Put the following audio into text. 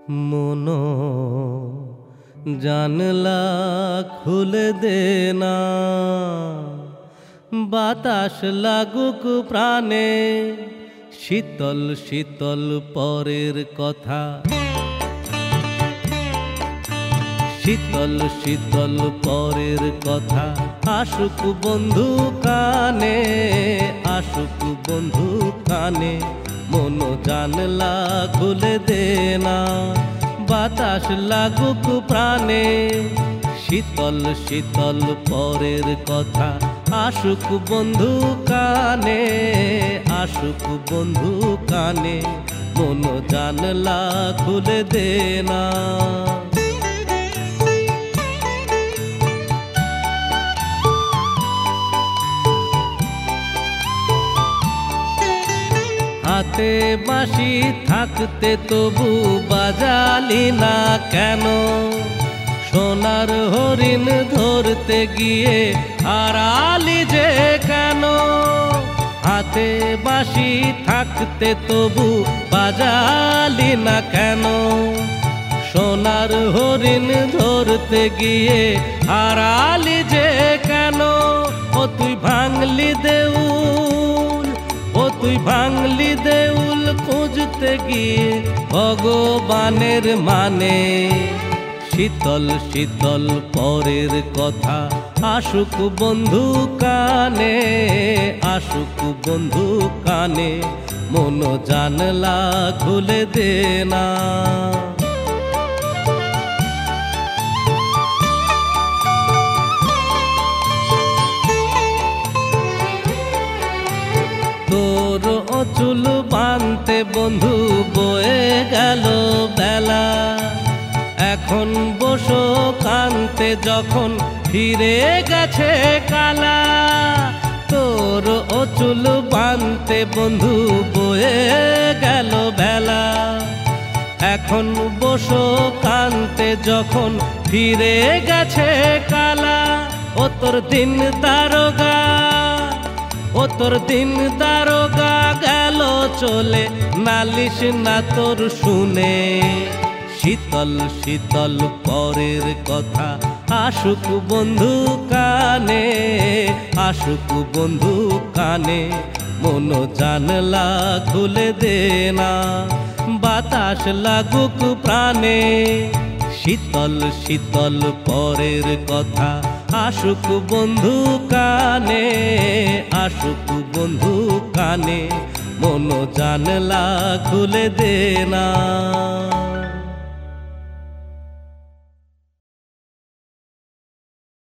মনো জানলা খুলে দে না, বাতাস লাগুক প্রাণে, শীতল শীতল পরের কথা, শীতল শীতল পরের কথা আসুক বন্ধু কানে, আসুক বন্ধু কানে। মনো জানলা খুলে দে না, বাতাস লাগুক প্রাণে, শীতল শীতল পরের কথা আসুক বন্ধু কানে, আসুক বন্ধু কানে। মনো জানলা খুলে দে না। হাতে বাঁশি থাকতে তবু বাজালি না কেন, সোনার হরিণ ধরতে গিয়ে হারালি যে কেন। হাতে বাঁশি থাকতে তবু বাজালি না কেন, সোনার হরিণ ধরতে গিয়ে হারালি যে কেন। ও তুই ভাঙলি দেউল, ও তুই ভাঙলি দেউল খুঁজতে গিয়ে ভগবানের মানে। শীতল শীতল পরের কথা আসুক বন্ধু কানে, আসুক বন্ধু কানে। মনো জানলা খুলে দে না। তোর চুল বানতে বন্ধু বয়ে গেল বেলা, এখন বসো কানতে যখন ফিরে গেছে কালা। তোর চুল বানতে বন্ধু বয়ে গেল বেলা, এখন বসো কানতে যখন ফিরে গেছে কালা। ও তোর দিন দারোগা, ও তোর দিন দারোগা গেল চলে, নালিশ না তোর শুনে। শীতল শীতল পরের কথা আসুক বন্ধু কানে, আসুক বন্ধু কানে। মনো জানলা খুলে দে না, বাতাস লাগুক প্রাণে, শীতল শীতল পরের কথা আসুক বন্ধু কানে, আসুক বন্ধু কানে। মনো জানলা খুলে দে না।